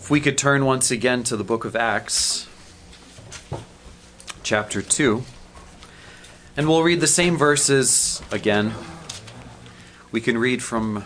If we could turn once again to the book of Acts, chapter 2, and we'll read the same verses again. We can read from...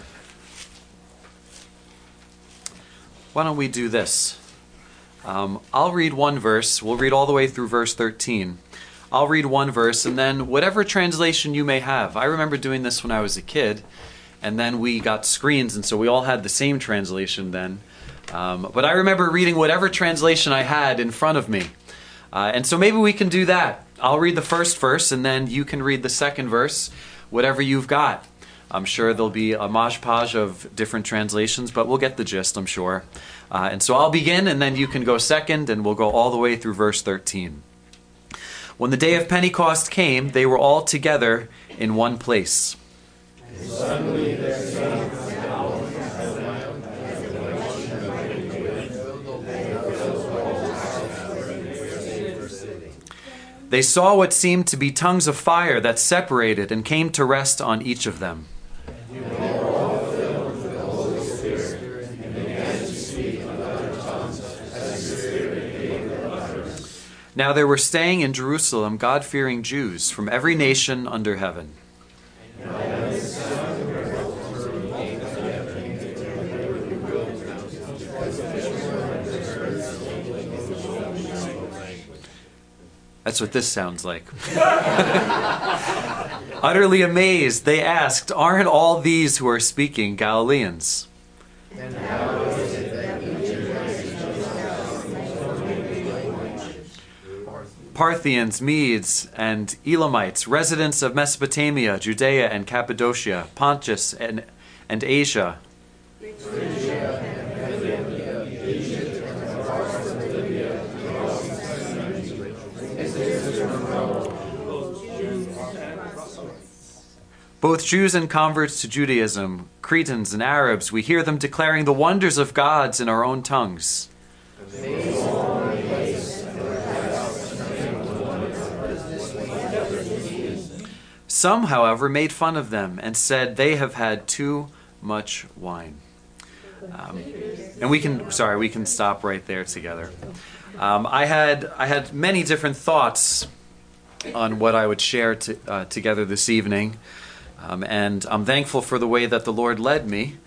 Why don't we do this? I'll read one verse. We'll read all the way through verse 13. I'll read one verse, and then whatever translation you may have. I remember doing this when I was a kid, and then we got screens, and so we all had the same translation then. But I remember reading whatever translation I had in front of me. And so maybe we can do that. I'll read the first verse, and then you can read the second verse, whatever you've got. I'm sure there'll be a mosh-podge of different translations, but we'll get the gist, I'm sure. And so I'll begin, and then you can go second, and we'll go all the way through verse 13. When the day of Pentecost came, they were all together in one place. And suddenly there came a sound from heaven, They saw what seemed to be tongues of fire that separated and came to rest on each of them. and they were all filled with the Holy Spirit, and began to speak in other tongues as the Spirit gave them utterance. Now there were staying in Jerusalem God-fearing Jews from every nation under heaven. That's what this sounds like. Utterly amazed, they asked, "Aren't all these who are speaking Galileans?" And how is it that each of Parthians, Medes, and Elamites, residents of Mesopotamia, Judea and Cappadocia, Pontus and Asia, both Jews and converts to Judaism, Cretans and Arabs, we hear them declaring the wonders of God in our own tongues. Some, however, made fun of them and said they have had too much wine. And we can stop right there together. I had many different thoughts on what I would share together this evening. And I'm thankful for the way that the Lord led me.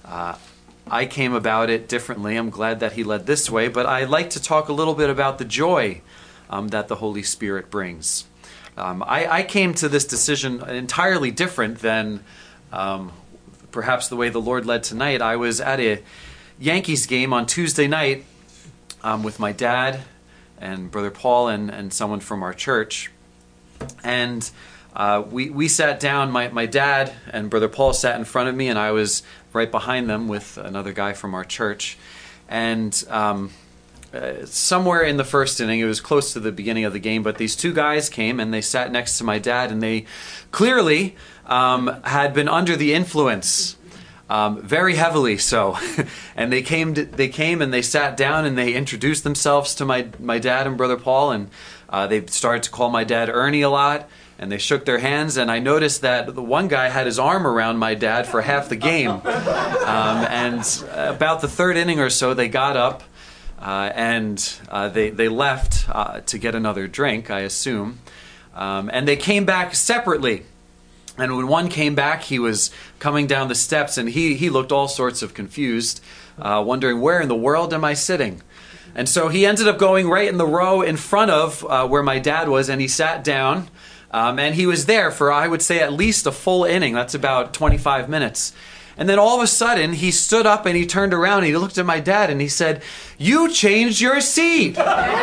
I came about it differently. I'm glad that He led this way. But I'd like to talk a little bit about the joy that the Holy Spirit brings. I came to this decision entirely different than perhaps the way the Lord led tonight. I was at a Yankees game on Tuesday night with my dad and Brother Paul and someone from our church. And we sat down, my dad and Brother Paul sat in front of me, and I was right behind them with another guy from our church. And somewhere in the first inning, it was close to the beginning of the game, but these two guys came and they sat next to my dad, and they clearly had been under the influence, very heavily so. And they came and they sat down and they introduced themselves to my dad and Brother Paul, and they started to call my dad Ernie a lot. And they shook their hands, and I noticed that the one guy had his arm around my dad for half the game. And about the third inning or so, they got up, and they left to get another drink, I assume. And they came back separately. And when one came back, he was coming down the steps, and he looked all sorts of confused, wondering, where in the world am I sitting? And so he ended up going right in the row in front of where my dad was, and he sat down. And he was there for, I would say, at least a full inning. That's about 25 minutes. And then all of a sudden, he stood up and he turned around and he looked at my dad and he said, "You changed your seat."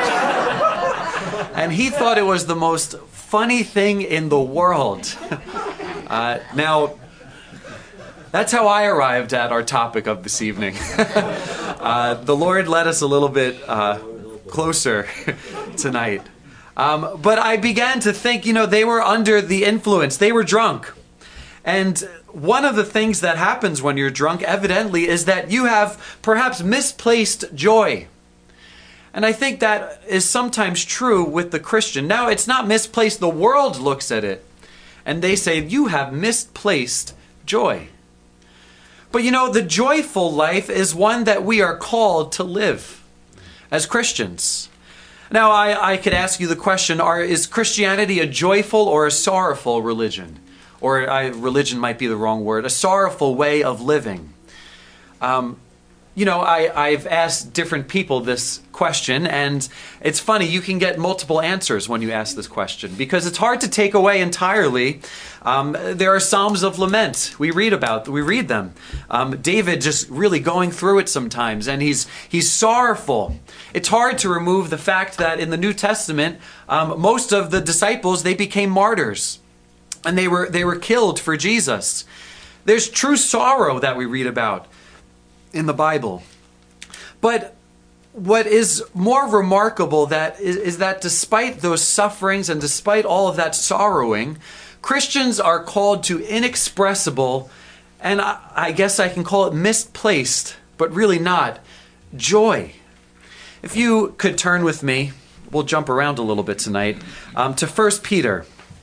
And he thought it was the most funny thing in the world. Now, that's how I arrived at our topic of this evening. The Lord led us a little bit closer tonight. But I began to think, they were under the influence. They were drunk. And one of the things that happens when you're drunk, evidently, is that you have perhaps misplaced joy. And I think that is sometimes true with the Christian. Now, it's not misplaced. The world looks at it, and they say, you have misplaced joy. But you know, the joyful life is one that we are called to live as Christians. Now, I could ask you the question, is Christianity a joyful or a sorrowful religion? Or religion might be the wrong word, a sorrowful way of living. You know, I've asked different people this question, and it's funny, you can get multiple answers when you ask this question, because it's hard to take away entirely. There are Psalms of Lament we read them. David just really going through it sometimes, and he's sorrowful. It's hard to remove the fact that in the New Testament, most of the disciples, they became martyrs, and they were killed for Jesus. There's true sorrow that we read about in the Bible. But what is more remarkable is that despite those sufferings and despite all of that sorrowing, Christians are called to inexpressible, and I guess I can call it misplaced, but really not, joy. If you could turn with me, we'll jump around a little bit tonight, to 1 Peter.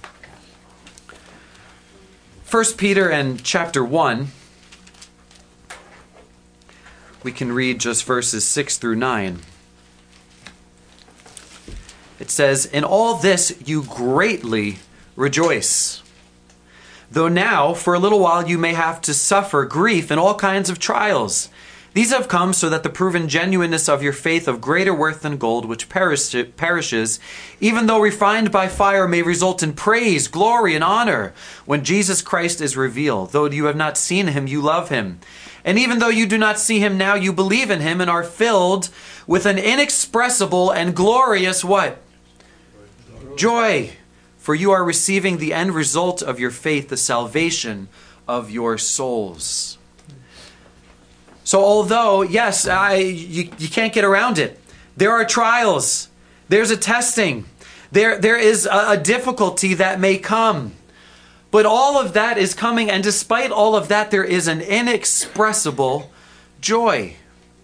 1 Peter and chapter 1. We can read just verses 6 through 9. It says, "In all this you greatly rejoice, though now for a little while you may have to suffer grief in all kinds of trials. These have come so that the proven genuineness of your faith, of greater worth than gold, which perishes, even though refined by fire, may result in praise, glory, and honor when Jesus Christ is revealed. Though you have not seen him, you love him. And even though you do not see him now, you believe in him and are filled with an inexpressible and glorious" what? Joy. For you are receiving the end result of your faith, the salvation of your souls. So although, yes, you can't get around it. There are trials. There's a testing. There is a difficulty that may come. But all of that is coming, and despite all of that, there is an inexpressible joy.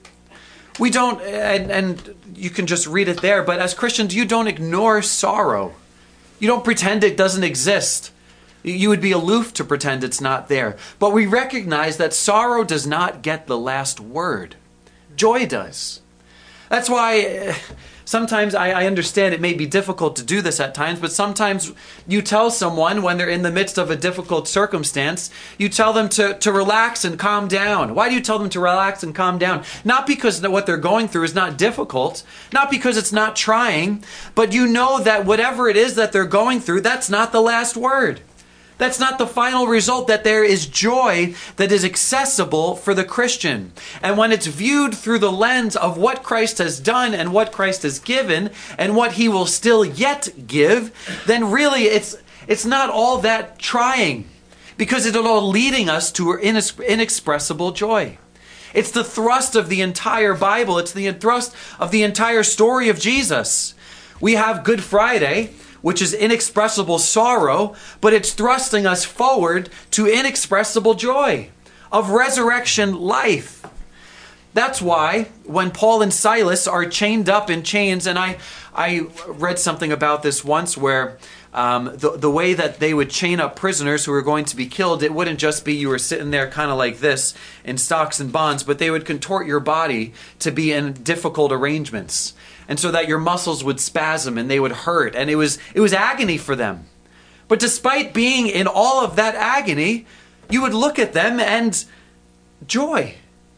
We don't, and you can just read it there, but as Christians, you don't ignore sorrow. You don't pretend it doesn't exist. You would be aloof to pretend it's not there. But we recognize that sorrow does not get the last word. Joy does. That's why sometimes I understand it may be difficult to do this at times, but sometimes you tell someone when they're in the midst of a difficult circumstance, you tell them to relax and calm down. Why do you tell them to relax and calm down? Not because what they're going through is not difficult, not because it's not trying, but you know that whatever it is that they're going through, that's not the last word. That's not the final result, that there is joy that is accessible for the Christian. And when it's viewed through the lens of what Christ has done and what Christ has given and what he will still yet give, then really it's not all that trying, because it's all leading us to inexpressible joy. It's the thrust of the entire Bible. It's the thrust of the entire story of Jesus. We have Good Friday, which is inexpressible sorrow, but it's thrusting us forward to inexpressible joy of resurrection life. That's why when Paul and Silas are chained up in chains, and I read something about this once where the way that they would chain up prisoners who were going to be killed, it wouldn't just be you were sitting there kind of like this in stocks and bonds, but they would contort your body to be in difficult arrangements. And so that your muscles would spasm and they would hurt. And it was agony for them. But despite being in all of that agony, you would look at them and joy.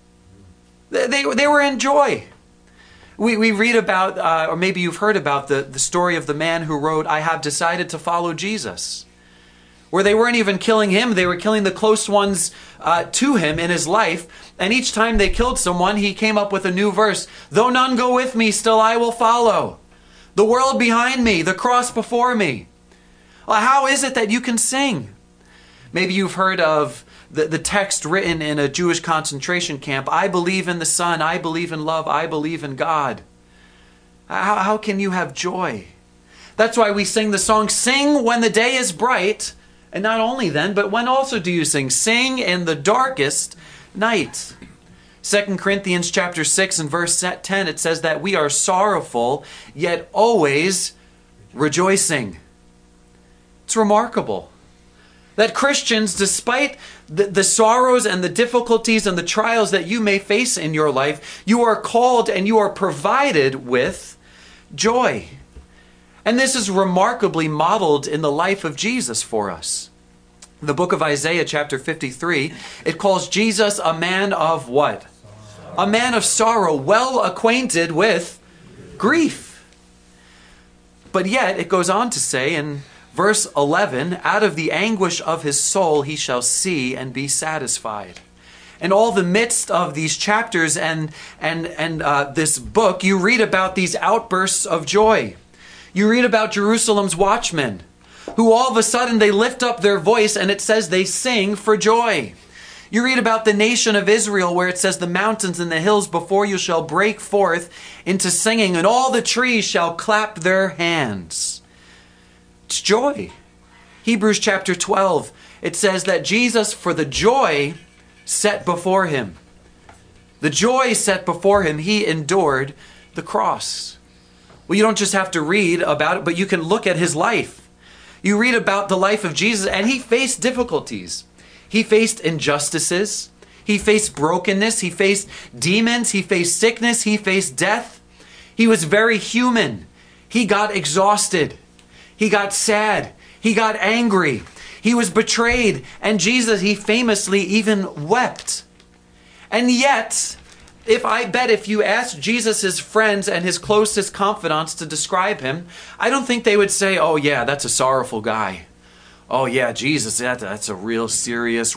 They were in joy. We read about, or maybe you've heard about the story of the man who wrote, "I have decided to follow Jesus." Where they weren't even killing him, they were killing the close ones to him in his life. And each time they killed someone, he came up with a new verse. "Though none go with me, still I will follow. The world behind me, the cross before me." Well, how is it that you can sing? Maybe you've heard of the text written in a Jewish concentration camp. "I believe in the Son, I believe in love, I believe in God." How can you have joy? That's why we sing the song, "Sing when the day is bright." And not only then, but when also do you sing? "Sing in the darkest night." 2 Corinthians chapter 6 and verse 10, it says that we are sorrowful, yet always rejoicing. It's remarkable. That Christians, despite the sorrows and the difficulties and the trials that you may face in your life, you are called and you are provided with joy. And this is remarkably modeled in the life of Jesus for us. The book of Isaiah chapter 53, it calls Jesus a man of what? A man of sorrow, well acquainted with grief. But yet it goes on to say in verse 11, out of the anguish of his soul he shall see and be satisfied. In all the midst of these chapters and this book, you read about these outbursts of joy. You read about Jerusalem's watchmen, who all of a sudden they lift up their voice and it says they sing for joy. You read about the nation of Israel where it says the mountains and the hills before you shall break forth into singing and all the trees shall clap their hands. It's joy. Hebrews chapter 12, it says that Jesus, for the joy set before him, the joy set before him, he endured the cross. Well, you don't just have to read about it, but you can look at his life. You read about the life of Jesus, and he faced difficulties. He faced injustices. He faced brokenness. He faced demons. He faced sickness. He faced death. He was very human. He got exhausted. He got sad. He got angry. He was betrayed. And Jesus, he famously even wept. And yet, if you ask Jesus' friends and his closest confidants to describe him, I don't think they would say, oh yeah, that's a sorrowful guy. Oh yeah, Jesus, that's a real serious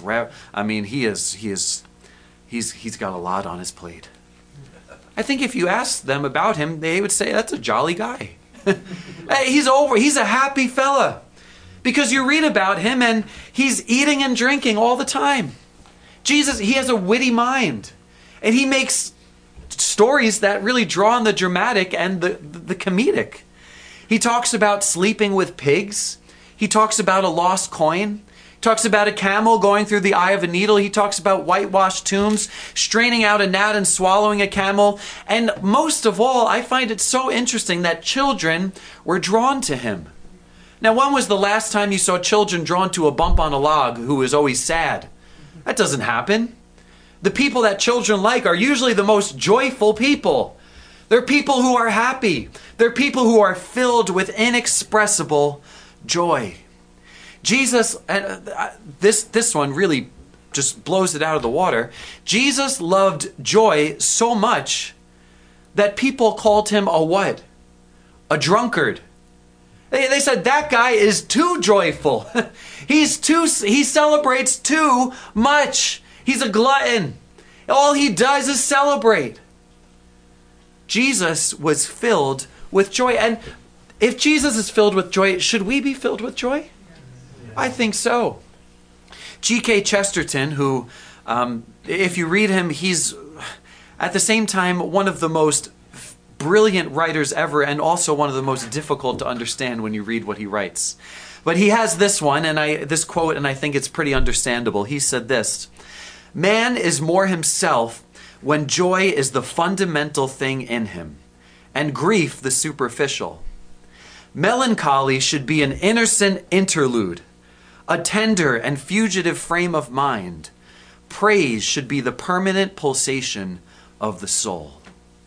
he's got a lot on his plate. I think if you ask them about him, they would say that's a jolly guy. Hey, he's a happy fella. Because you read about him and he's eating and drinking all the time. Jesus, he has a witty mind. And he makes stories that really draw on the dramatic and the comedic. He talks about sleeping with pigs. He talks about a lost coin. He talks about a camel going through the eye of a needle. He talks about whitewashed tombs, straining out a gnat and swallowing a camel. And most of all, I find it so interesting that children were drawn to him. Now, when was the last time you saw children drawn to a bump on a log who is always sad? That doesn't happen. The people that children like are usually the most joyful people. They're people who are happy. They're people who are filled with inexpressible joy. Jesus, and this one really just blows it out of the water. Jesus loved joy so much that people called him a what? A drunkard. They said that guy is too joyful. He celebrates too much. He's a glutton. All he does is celebrate. Jesus was filled with joy. And if Jesus is filled with joy, should we be filled with joy? I think so. G.K. Chesterton, who, if you read him, he's at the same time one of the most brilliant writers ever and also one of the most difficult to understand when you read what he writes. But he has this one, this quote, and I think it's pretty understandable. He said this: "Man is more himself when joy is the fundamental thing in him, and grief the superficial. Melancholy should be an innocent interlude, a tender and fugitive frame of mind. Praise should be the permanent pulsation of the soul."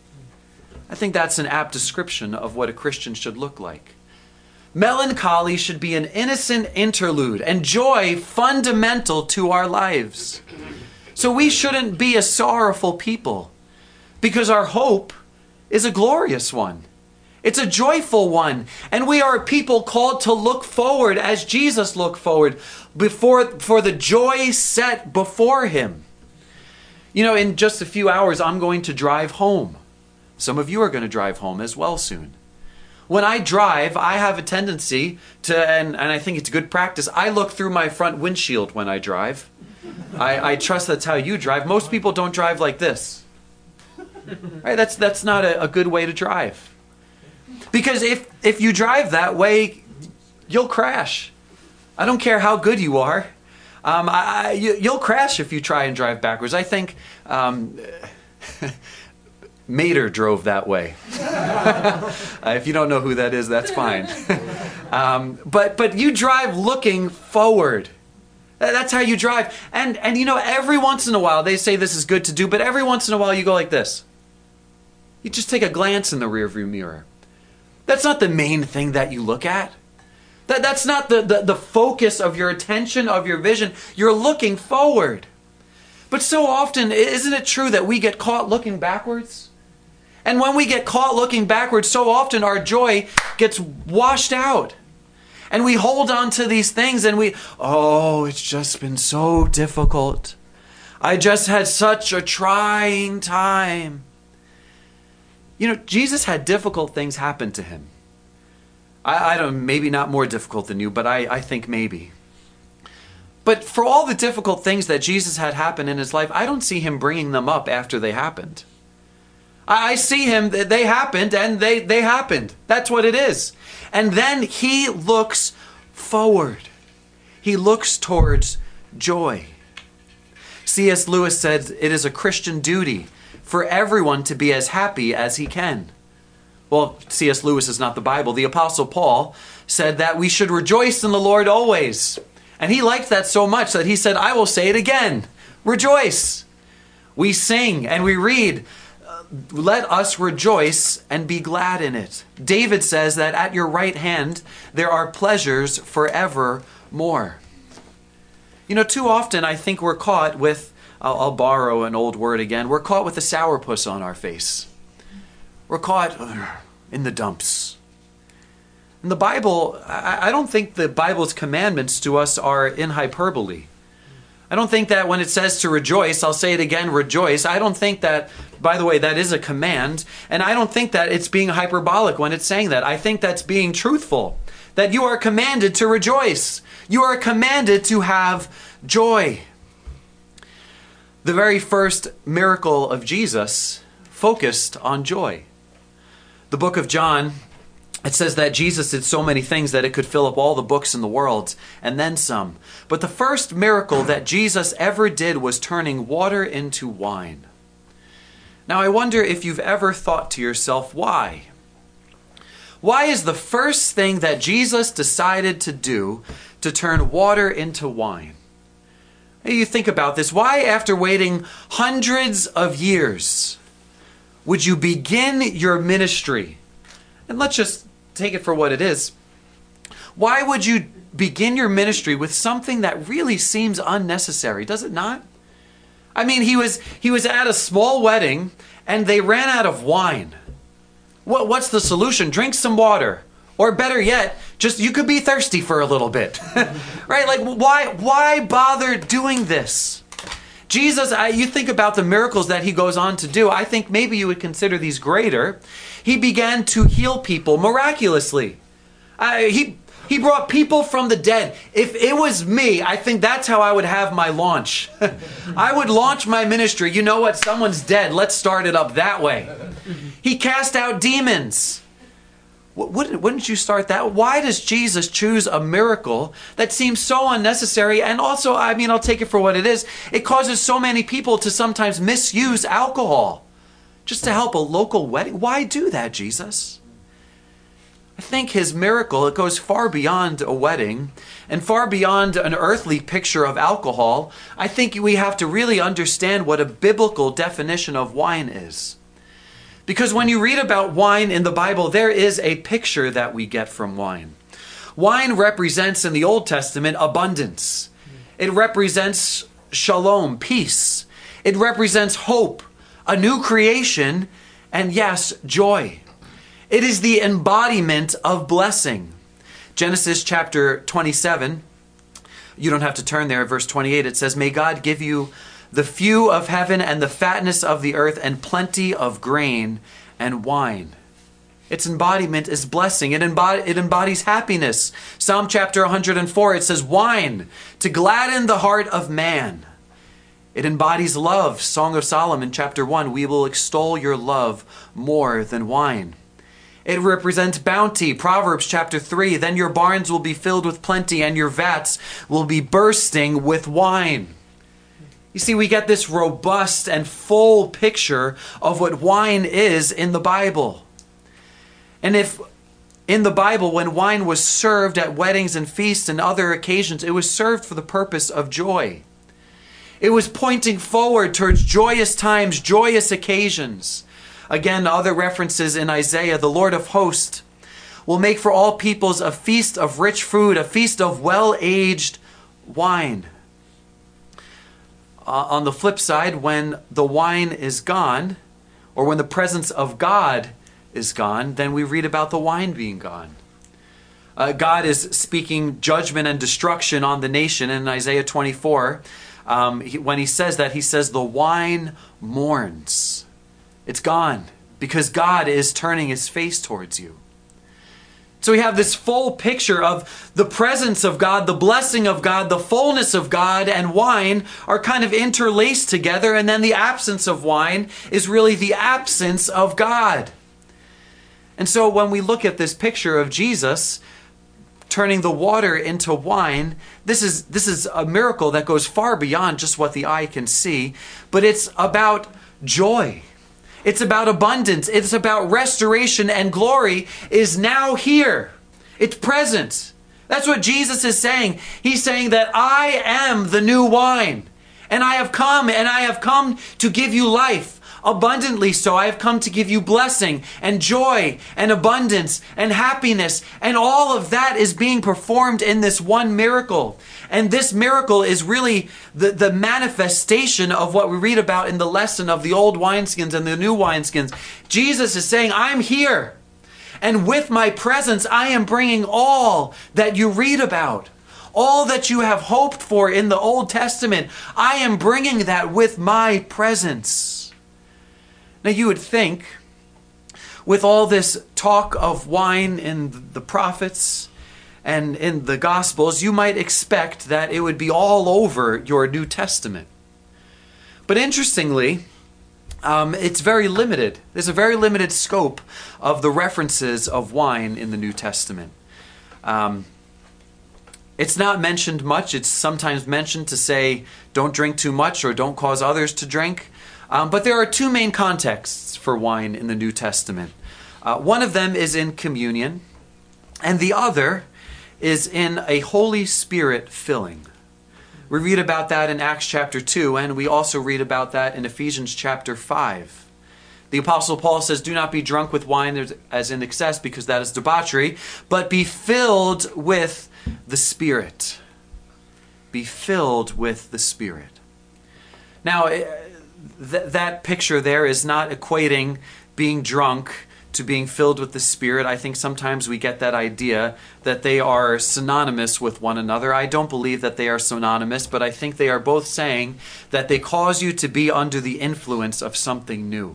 I think that's an apt description of what a Christian should look like. Melancholy should be an innocent interlude and joy fundamental to our lives. So we shouldn't be a sorrowful people because our hope is a glorious one. It's a joyful one. And we are a people called to look forward as Jesus looked forward for the joy set before him. You know, in just a few hours, I'm going to drive home. Some of you are going to drive home as well soon. When I drive, I have a tendency to, and I think it's good practice, I look through my front windshield when I drive. I trust that's how you drive. Most people don't drive like this. Right? That's not a good way to drive. Because if you drive that way, you'll crash. I don't care how good you are. You'll crash if you try and drive backwards. I think Mater drove that way. If you don't know who that is, that's fine. But you drive looking forward. That's how you drive. And every once in a while, they say this is good to do, but every once in a while you go like this. You just take a glance in the rearview mirror. That's not the main thing that you look at. That's not the focus of your attention, of your vision. You're looking forward. But so often, isn't it true that we get caught looking backwards? And when we get caught looking backwards, so often our joy gets washed out. And we hold on to these things and it's just been so difficult. I just had such a trying time. Jesus had difficult things happen to him. I don't, maybe not more difficult than you, but I think maybe. But for all the difficult things that Jesus had happen in his life, I don't see him bringing them up after they happened. I see him, they happened and they happened. That's what it is. And then he looks forward. He looks towards joy. C.S. Lewis said, it is a Christian duty for everyone to be as happy as he can. Well, C.S. Lewis is not the Bible. The Apostle Paul said that we should rejoice in the Lord always. And he liked that so much that he said, I will say it again. Rejoice. We sing and we read, let us rejoice and be glad in it. David says that at your right hand there are pleasures forevermore. Too often I think we're caught with, I'll borrow an old word again, we're caught with a sourpuss on our face. We're caught in the dumps. In the Bible, I don't think the Bible's commandments to us are in hyperbole. I don't think that when it says to rejoice, I'll say it again, rejoice. I don't think that, by the way, that is a command. And I don't think that it's being hyperbolic when it's saying that. I think that's being truthful. That you are commanded to rejoice. You are commanded to have joy. The very first miracle of Jesus focused on joy. The book of John, it says that Jesus did so many things that it could fill up all the books in the world, and then some. But the first miracle that Jesus ever did was turning water into wine. Now I wonder if you've ever thought to yourself, why? Why is the first thing that Jesus decided to do to turn water into wine? You think about this. Why, after waiting hundreds of years, would you begin your ministry? And let's just take it for what it is. Why would you begin your ministry with something that really seems unnecessary? Does it not? I mean, he was at a small wedding and they ran out of wine. What's the solution? Drink some water. Or better yet, just you could be thirsty for a little bit. Right? Like, why bother doing this? Jesus, you think about the miracles that he goes on to do. I think maybe you would consider these greater. He began to heal people miraculously. He brought people from the dead. If it was me, I think that's how I would have my launch. I would launch my ministry. You know what? Someone's dead. Let's start it up that way. He cast out demons. Wouldn't you start that? Why does Jesus choose a miracle that seems so unnecessary? And also, I'll take it for what it is. It causes so many people to sometimes misuse alcohol just to help a local wedding. Why do that, Jesus? I think his miracle, it goes far beyond a wedding and far beyond an earthly picture of alcohol. I think we have to really understand what a biblical definition of wine is. Because when you read about wine in the Bible, there is a picture that we get from wine. Wine represents in the Old Testament abundance. It represents shalom, peace. It represents hope, a new creation, and yes, joy. It is the embodiment of blessing. Genesis chapter 27, you don't have to turn there, verse 28, it says, "May God give you the few of heaven and the fatness of the earth and plenty of grain and wine." Its embodiment is blessing. It embodies happiness. Psalm chapter 104, it says, "Wine to gladden the heart of man." It embodies love. Song of Solomon chapter 1, "We will extol your love more than wine." It represents bounty. Proverbs chapter 3, "Then your barns will be filled with plenty and your vats will be bursting with wine." You see, we get this robust and full picture of what wine is in the Bible. And if In the Bible, when wine was served at weddings and feasts and other occasions, it was served for the purpose of joy. It was pointing forward towards joyous times, joyous occasions. Again, other references in Isaiah, the Lord of hosts will make for all peoples a feast of rich food, a feast of well-aged wine. On the flip side, when the wine is gone, or when the presence of God is gone, then we read about the wine being gone. God is speaking judgment and destruction on the nation in Isaiah 24. When he says that, he says the wine mourns. It's gone because God is turning his face towards you. So we have this full picture of the presence of God, the blessing of God, the fullness of God, and wine are kind of interlaced together, and then the absence of wine is really the absence of God. And so when we look at this picture of Jesus turning the water into wine, this is a miracle that goes far beyond just what the eye can see, but it's about joy. It's about abundance. It's about restoration, and glory is now here. It's present. That's what Jesus is saying. He's saying that I am the new wine, and I have come to give you life. Abundantly so. I have come to give you blessing and joy and abundance and happiness. And all of that is being performed in this one miracle. And this miracle is really the manifestation of what we read about in the lesson of the old wineskins and the new wineskins. Jesus is saying, I'm here. And with my presence, I am bringing all that you read about. All that you have hoped for in the Old Testament. I am bringing that with my presence. Now you would think, with all this talk of wine in the prophets and in the Gospels, you might expect that it would be all over your New Testament. But interestingly, it's very limited. There's a very limited scope of the references of wine in the New Testament. It's not mentioned much. It's sometimes mentioned to say, don't drink too much or don't cause others to drink. But there are two main contexts for wine in the New Testament. One of them is in communion, and the other is in a Holy Spirit filling. We read about that in Acts chapter 2, and we also read about that in Ephesians chapter 5. The Apostle Paul says, do not be drunk with wine as in excess, because that is debauchery, but be filled with the Spirit. Be filled with the Spirit. Now, that picture there is not equating being drunk to being filled with the Spirit. I think sometimes we get that idea that they are synonymous with one another. I don't believe that they are synonymous, but I think they are both saying that they cause you to be under the influence of something new,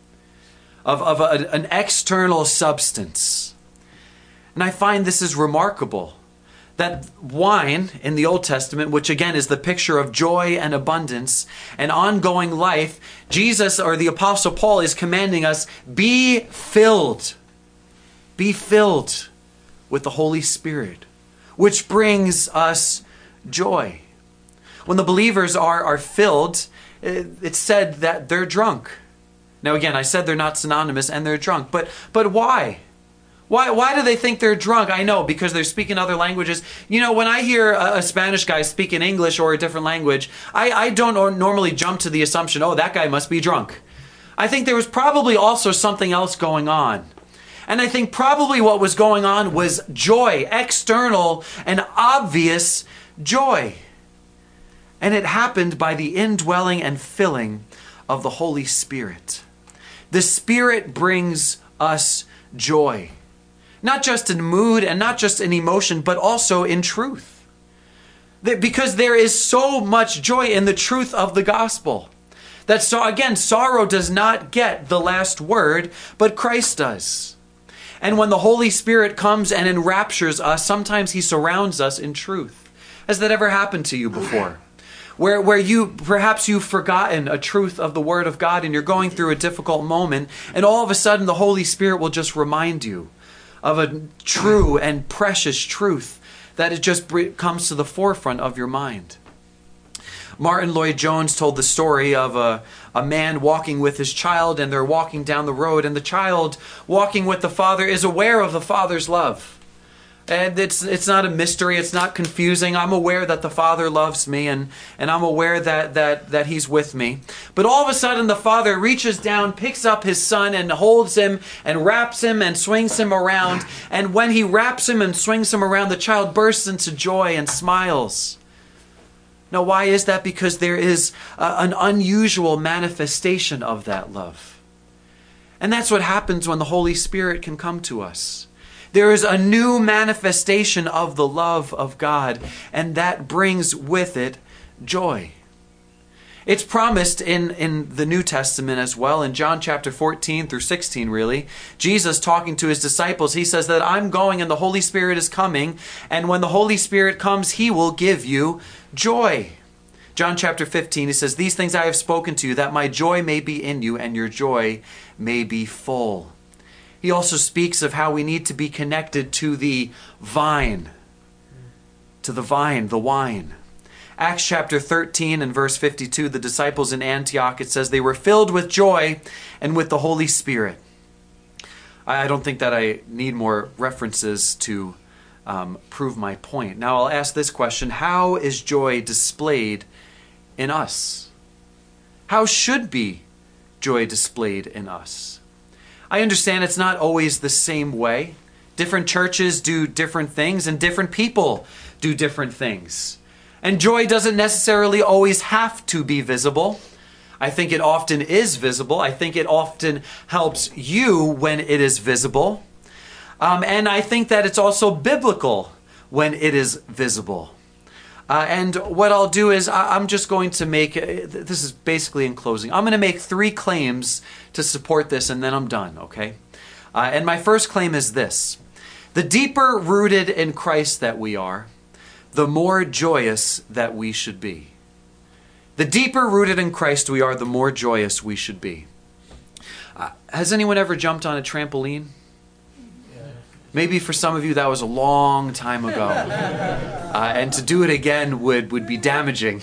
of an external substance. And I find this is remarkable. That wine in the Old Testament, which again is the picture of joy and abundance and ongoing life, Jesus, or the Apostle Paul, is commanding us, be filled. Be filled with the Holy Spirit, which brings us joy. When the believers are filled, it's said that they're drunk. Now again, I said they're not synonymous and they're drunk, but why? Why do they think they're drunk? I know, because they're speaking other languages. You know, when I hear a Spanish guy speak in English or a different language, I don't normally jump to the assumption, oh, that guy must be drunk. I think there was probably also something else going on. And I think probably what was going on was joy, external and obvious joy. And it happened by the indwelling and filling of the Holy Spirit. The Spirit brings us joy. Not just in mood and not just in emotion, but also in truth. Because there is so much joy in the truth of the gospel. That, so again, sorrow does not get the last word, but Christ does. And when the Holy Spirit comes and enraptures us, sometimes he surrounds us in truth. Has that ever happened to you before? Where perhaps you've forgotten a truth of the Word of God and you're going through a difficult moment, and all of a sudden the Holy Spirit will just remind you of a true and precious truth that it just comes to the forefront of your mind. Martin Lloyd-Jones told the story of a man walking with his child, and they're walking down the road, and the child walking with the father is aware of the father's love. And it's not a mystery, it's not confusing. I'm aware that the Father loves me, and I'm aware that He's with me. But all of a sudden the Father reaches down, picks up his son, and holds him, and wraps him, and swings him around. And when he wraps him and swings him around, the child bursts into joy and smiles. Now, why is that? Because there is an unusual manifestation of that love. And that's what happens when the Holy Spirit can come to us. There is a new manifestation of the love of God, and that brings with it joy. It's promised in the New Testament as well. In John chapter 14 through 16, really, Jesus talking to his disciples, he says that I'm going and the Holy Spirit is coming, and when the Holy Spirit comes, He will give you joy. John chapter 15, he says, these things I have spoken to you, that my joy may be in you, and your joy may be full. He also speaks of how we need to be connected to the vine, the wine. Acts chapter 13 and verse 52, the disciples in Antioch, it says they were filled with joy and with the Holy Spirit. I don't think that I need more references to prove my point. Now I'll ask this question: how is joy displayed in us? How should be joy displayed in us? I understand it's not always the same way. Different churches do different things, and different people do different things. And joy doesn't necessarily always have to be visible. I think it often is visible. I think it often helps you when it is visible. And I think that it's also biblical when it is visible. And what I'll do is I'm just going to make, this is basically in closing, I'm going to make 3 claims to support this, and then I'm done, okay? And my first claim is this: the deeper rooted in Christ that we are, the more joyous that we should be. The deeper rooted in Christ we are, the more joyous we should be. Has anyone ever jumped on a trampoline? Maybe for some of you that was a long time ago. And to do it again would be damaging.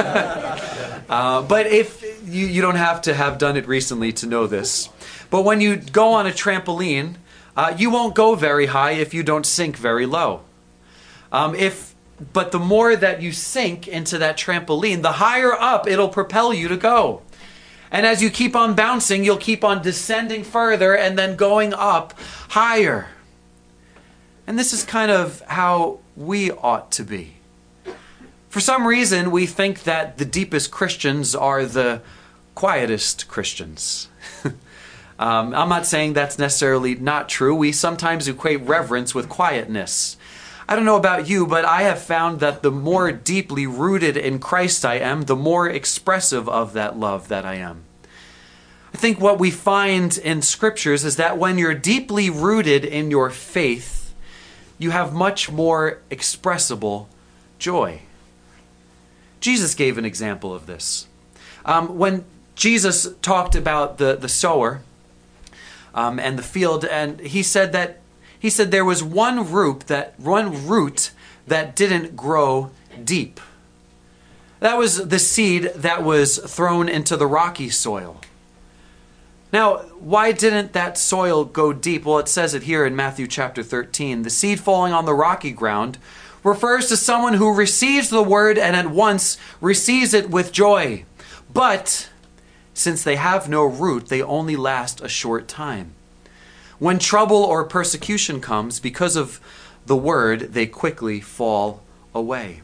But if you don't have to have done it recently to know this. But when you go on a trampoline, you won't go very high if you don't sink very low. But the more that you sink into that trampoline, the higher up it'll propel you to go. And as you keep on bouncing, you'll keep on descending further and then going up higher. And this is kind of how we ought to be. For some reason, we think that the deepest Christians are the quietest Christians. I'm not saying that's necessarily not true. We sometimes equate reverence with quietness. I don't know about you, but I have found that the more deeply rooted in Christ I am, the more expressive of that love that I am. I think what we find in scriptures is that when you're deeply rooted in your faith, you have much more expressible joy. Jesus gave an example of this. When Jesus talked about the sower and the field, and he said there was one root that didn't grow deep. That was the seed that was thrown into the rocky soil. Now, why didn't that soil go deep? Well, it says it here in Matthew chapter 13. The seed falling on the rocky ground refers to someone who receives the word and at once receives it with joy. But since they have no root, they only last a short time. When trouble or persecution comes because of the word, they quickly fall away.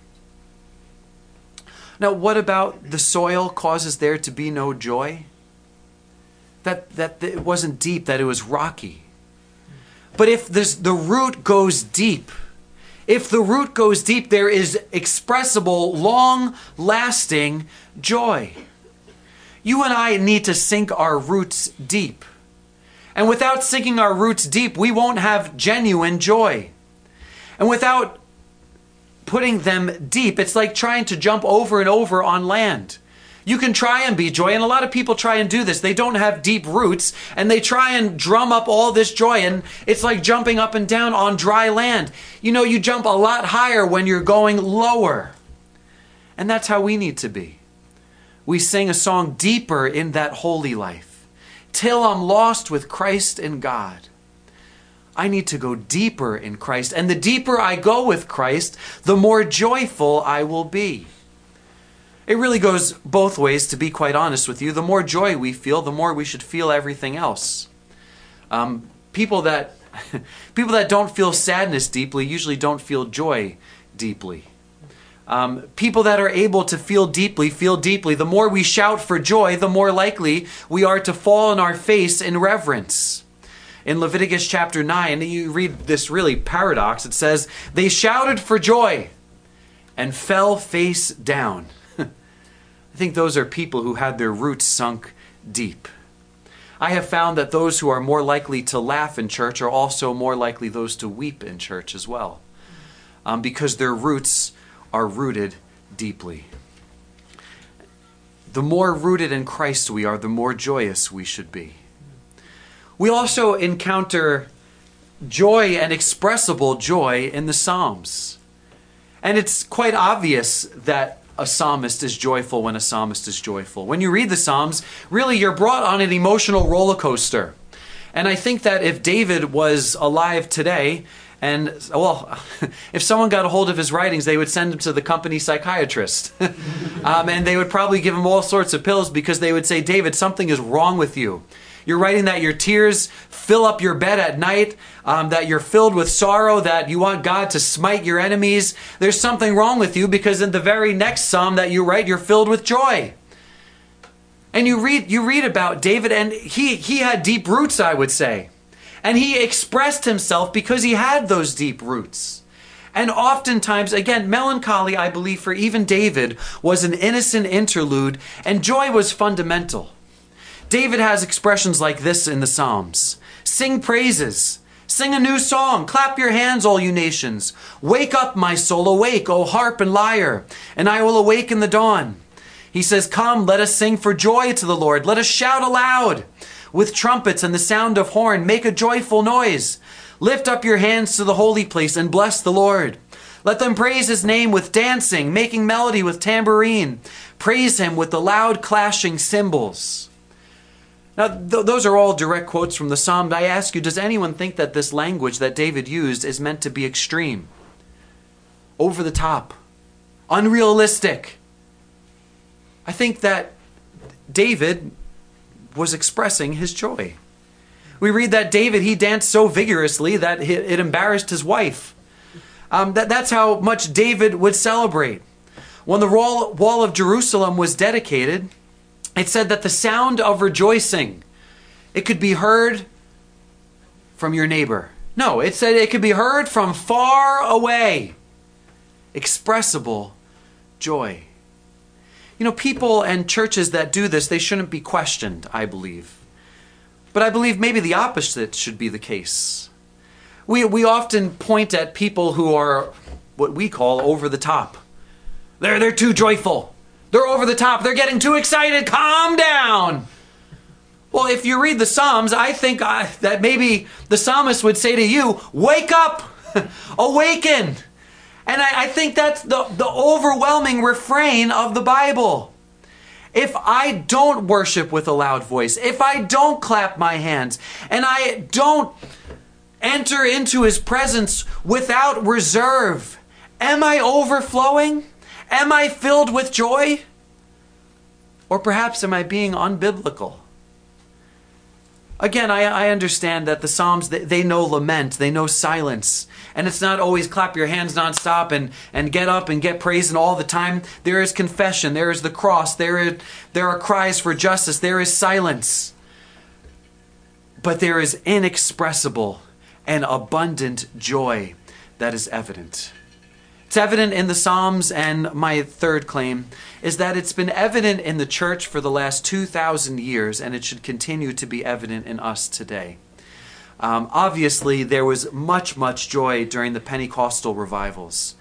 Now, what about the soil causes there to be no joy? That it wasn't deep, that it was rocky. But if the root goes deep, there is expressible, long-lasting joy. You and I need to sink our roots deep. And without sinking our roots deep, we won't have genuine joy. And without putting them deep, it's like trying to jump over and over on land. You can try and be joy, and a lot of people try and do this. They don't have deep roots, and they try and drum up all this joy, and it's like jumping up and down on dry land. You know, you jump a lot higher when you're going lower. And that's how we need to be. We sing a song deeper in that holy life. Till I'm lost with Christ and God. I need to go deeper in Christ. And the deeper I go with Christ, the more joyful I will be. It really goes both ways, to be quite honest with you. The more joy we feel, the more we should feel everything else. People that don't feel sadness deeply usually don't feel joy deeply. People that are able to feel deeply. The more we shout for joy, the more likely we are to fall on our face in reverence. In Leviticus chapter 9, you read this really paradox. It says, they shouted for joy and fell face down. I think those are people who had their roots sunk deep. I have found that those who are more likely to laugh in church are also more likely those to weep in church as well, because their roots are rooted deeply. The more rooted in Christ we are, the more joyous we should be. We also encounter joy and expressible joy in the Psalms. And it's quite obvious that a psalmist is joyful when a psalmist is joyful. When you read the Psalms, really you're brought on an emotional roller coaster. And I think that if David was alive today, and, well, if someone got a hold of his writings, they would send him to the company psychiatrist. And they would probably give him all sorts of pills because they would say, David, something is wrong with you. You're writing that your tears fill up your bed at night, that you're filled with sorrow, that you want God to smite your enemies. There's something wrong with you because in the very next psalm that you write, you're filled with joy. And you read about David, and he had deep roots, I would say. And he expressed himself because he had those deep roots. And oftentimes, again, melancholy, I believe, for even David, was an innocent interlude, and joy was fundamental. David has expressions like this in the Psalms. Sing praises. Sing a new song. Clap your hands, all you nations. Wake up, my soul. Awake, O harp and lyre, and I will awake in the dawn. He says, come, let us sing for joy to the Lord. Let us shout aloud with trumpets and the sound of horn. Make a joyful noise. Lift up your hands to the holy place and bless the Lord. Let them praise his name with dancing, making melody with tambourine. Praise him with the loud clashing cymbals. Now, those are all direct quotes from the Psalm. I ask you, does anyone think that this language that David used is meant to be extreme? Over the top? Unrealistic? I think that David was expressing his joy. We read that David, he danced so vigorously that it embarrassed his wife. That's how much David would celebrate. When the wall of Jerusalem was dedicated, it said that the sound of rejoicing, it could be heard from your neighbor. No, it said it could be heard from far away. Expressible joy. You know, people and churches that do this, they shouldn't be questioned, I believe. But I believe maybe the opposite should be the case. We often point at people who are what we call over the top. They're too joyful. They're over the top. They're getting too excited. Calm down. Well, if you read the Psalms, I think that maybe the psalmist would say to you, wake up, awaken. And I think that's the overwhelming refrain of the Bible. If I don't worship with a loud voice, if I don't clap my hands, and I don't enter into his presence without reserve, am I overflowing? Am I filled with joy? Or perhaps am I being unbiblical? Again, I understand that the Psalms, they know lament, they know silence. And it's not always clap your hands nonstop and get up and get praise and all the time. There is confession, there is the cross, there are cries for justice, there is silence. But there is inexpressible and abundant joy that is evident. It's evident in the Psalms, and my third claim is that it's been evident in the church for the last 2,000 years, and it should continue to be evident in us today. Obviously, there was much joy during the Pentecostal revivals.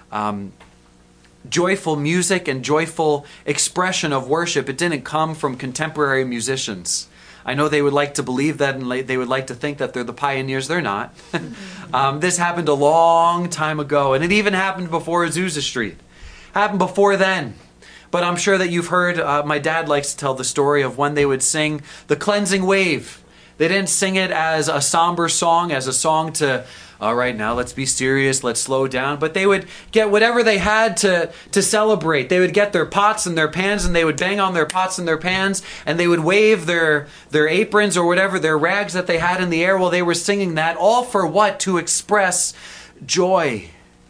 Joyful music and joyful expression of worship, it didn't come from contemporary musicians. I know they would like to believe that, and they would like to think that they're the pioneers. They're not. This happened a long time ago, and it even happened before Azusa Street. happened before then. But I'm sure that you've heard, my dad likes to tell the story of when they would sing the cleansing wave. They didn't sing it as a somber song, as a song to, all right, now let's be serious, let's slow down. But they would get whatever they had to celebrate. They would get their pots and their pans, and they would bang on their pots and their pans, and they would wave their aprons or whatever, their rags that they had in the air while they were singing that. All for what? To express joy.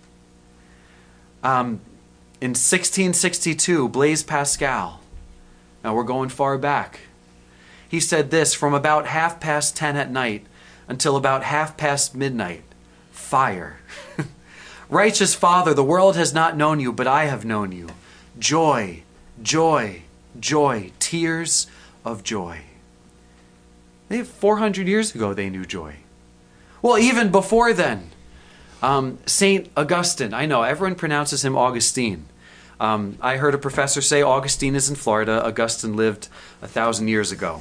In 1662, Blaise Pascal, now we're going far back, he said this: from about 10:30 at night until about midnight, midnight, fire. Righteous Father, the world has not known you, but I have known you. Joy, joy, joy, tears of joy. 400 years ago they knew joy. Well, even before then, St. Augustine, I know everyone pronounces him Augustine. I heard a professor say Augustine is in Florida. Augustine lived 1,000 years ago.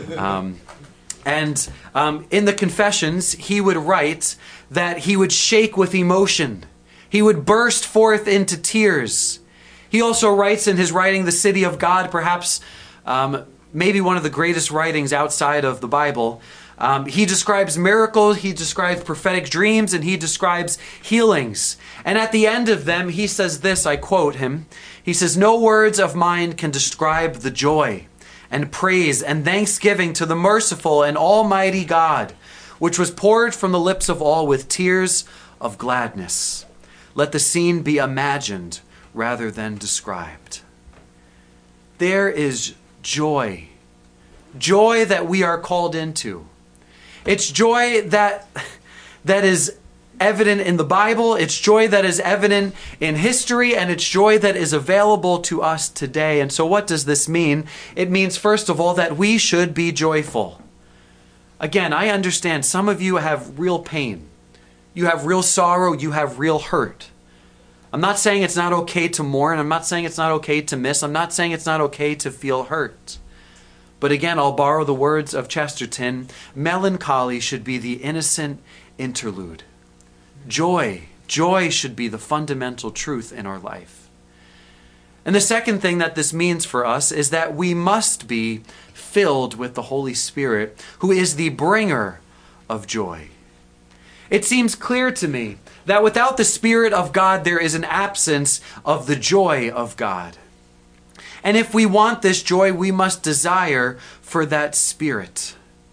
And in the Confessions, he would write that he would shake with emotion. He would burst forth into tears. He also writes in his writing, The City of God, perhaps maybe one of the greatest writings outside of the Bible. He describes miracles, he describes prophetic dreams, and he describes healings. And at the end of them, he says this, I quote him, he says, "No words of mine can describe the joy and praise and thanksgiving to the merciful and almighty God, which was poured from the lips of all with tears of gladness. Let the scene be imagined rather than described." There is joy. Joy that we are called into. It's joy that is evident in the Bible. It's joy that is evident in history, and it's joy that is available to us today. And so what does this mean? It means, first of all, that we should be joyful. Again, I understand some of you have real pain. You have real sorrow. You have real hurt. I'm not saying it's not okay to mourn. I'm not saying it's not okay to miss. I'm not saying it's not okay to feel hurt. But again, I'll borrow the words of Chesterton, melancholy should be the innocent interlude. Joy should be the fundamental truth in our life. And the second thing that this means for us is that we must be filled with the Holy Spirit, who is the bringer of joy. It seems clear to me that without the Spirit of God, there is an absence of the joy of God. And if we want this joy, we must desire for that Spirit.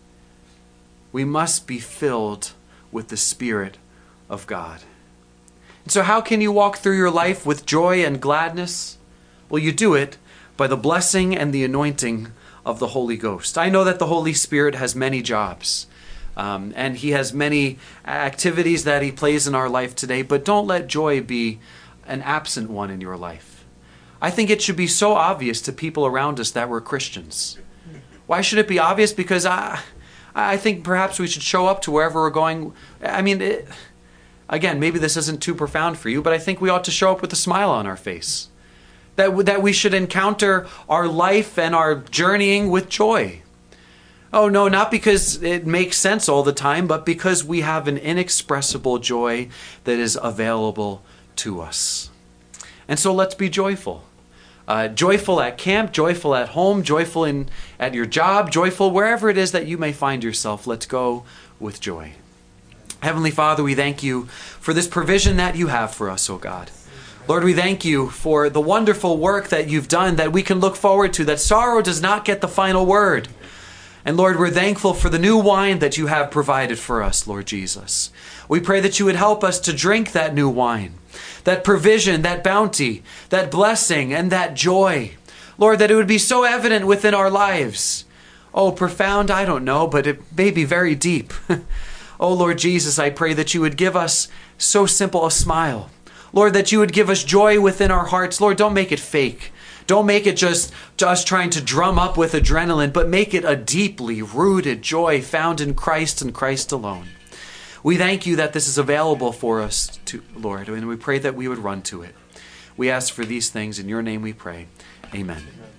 We must be filled with the Spirit of God. And so how can you walk through your life with joy and gladness? Well, you do it by the blessing and the anointing of the Holy Ghost. I know that the Holy Spirit has many jobs, and He has many activities that He plays in our life today, but don't let joy be an absent one in your life. I think it should be so obvious to people around us that we're Christians. Why should it be obvious? Because I think perhaps we should show up to wherever we're going. I mean, again, maybe this isn't too profound for you, but I think we ought to show up with a smile on our face. That we should encounter our life and our journeying with joy. Oh no, not because it makes sense all the time, but because we have an inexpressible joy that is available to us. And so let's be joyful. Joyful at camp, joyful at home, joyful at your job, joyful wherever it is that you may find yourself. Let's go with joy. Heavenly Father, we thank you for this provision that you have for us, oh God. Lord, we thank you for the wonderful work that you've done that we can look forward to, that sorrow does not get the final word. And Lord, we're thankful for the new wine that you have provided for us, Lord Jesus. We pray that you would help us to drink that new wine, that provision, that bounty, that blessing, and that joy. Lord, that it would be so evident within our lives. Oh, profound, I don't know, but it may be very deep. Oh, Lord Jesus, I pray that you would give us so simple a smile. Lord, that you would give us joy within our hearts. Lord, don't make it fake. Don't make it just us trying to drum up with adrenaline, but make it a deeply rooted joy found in Christ and Christ alone. We thank you that this is available for us, Lord, and we pray that we would run to it. We ask for these things. In your name we pray. Amen.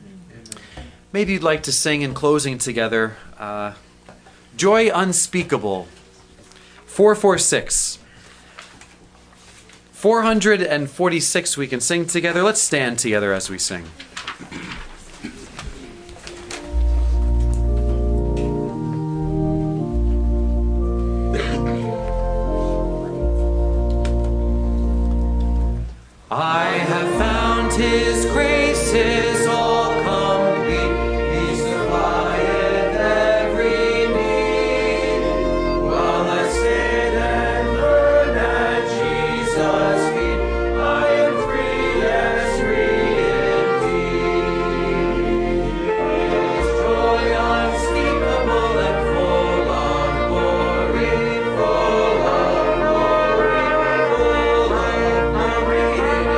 Maybe you'd like to sing in closing together, Joy Unspeakable, 446. 446 we can sing together. Let's stand together as we sing. I have found His grace is all complete. He supplieth every need. While I sit and learn at Jesus' feet, I am free as free indeed. His joy unspeakable and full of glory, full of glory, full of glory.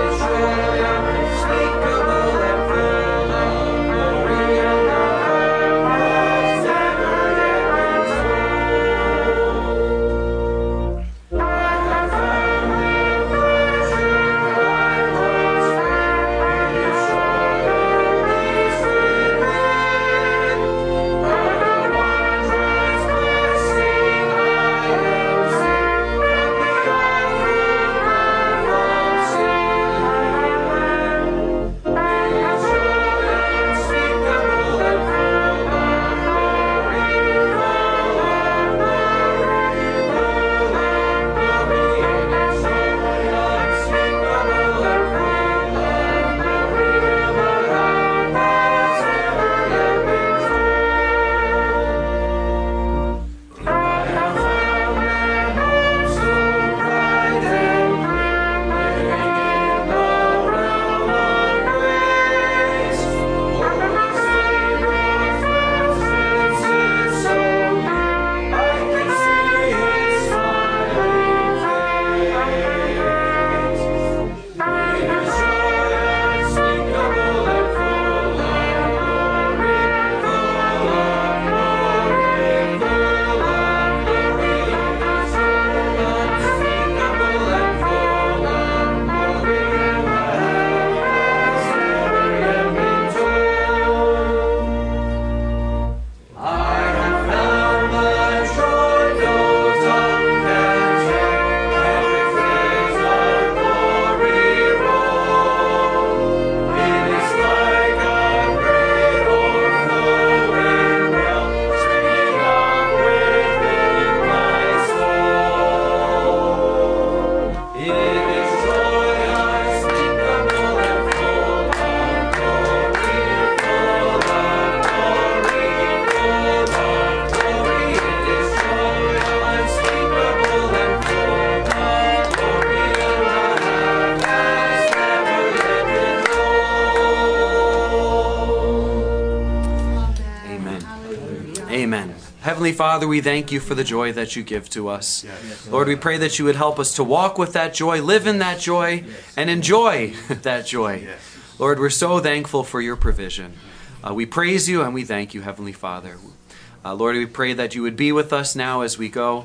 Amen. Heavenly Father, we thank you for the joy that you give to us. Yes. Lord, we pray that you would help us to walk with that joy, live in that joy, and enjoy that joy. Yes. Lord, we're so thankful for your provision. We praise you and we thank you, Heavenly Father. Lord, we pray that you would be with us now as we go.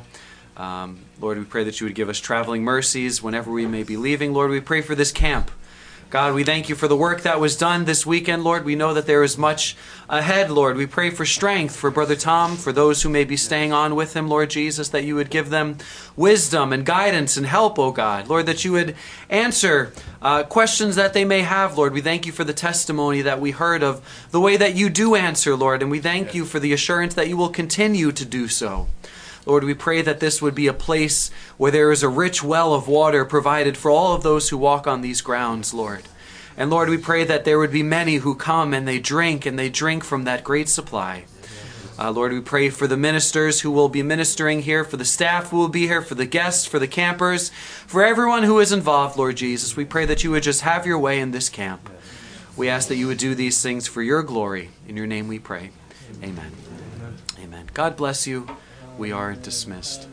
Lord, we pray that you would give us traveling mercies whenever we may be leaving. Lord, we pray for this camp. God, we thank you for the work that was done this weekend, Lord. We know that there is much ahead, Lord. We pray for strength for Brother Tom, for those who may be staying on with him, Lord Jesus, that you would give them wisdom and guidance and help, oh God. Lord, that you would answer questions that they may have, Lord. We thank you for the testimony that we heard of the way that you do answer, Lord, and we thank you for the assurance that you will continue to do so. Lord, we pray that this would be a place where there is a rich well of water provided for all of those who walk on these grounds, Lord. And Lord, we pray that there would be many who come and they drink from that great supply. Lord, we pray for the ministers who will be ministering here, for the staff who will be here, for the guests, for the campers, for everyone who is involved, Lord Jesus. We pray that you would just have your way in this camp. We ask that you would do these things for your glory. In your name we pray. Amen. Amen. God bless you. We are dismissed.